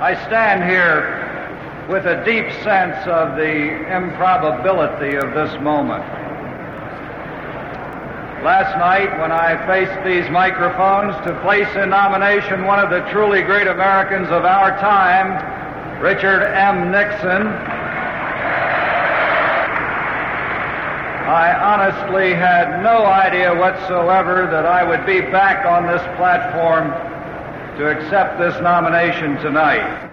I stand here with a deep sense of the improbability of this moment. Last night, when I faced these microphones to place in nomination one of the truly great Americans of our time, Richard M. Nixon, I honestly had no idea whatsoever that I would be back on this platform to accept this nomination tonight.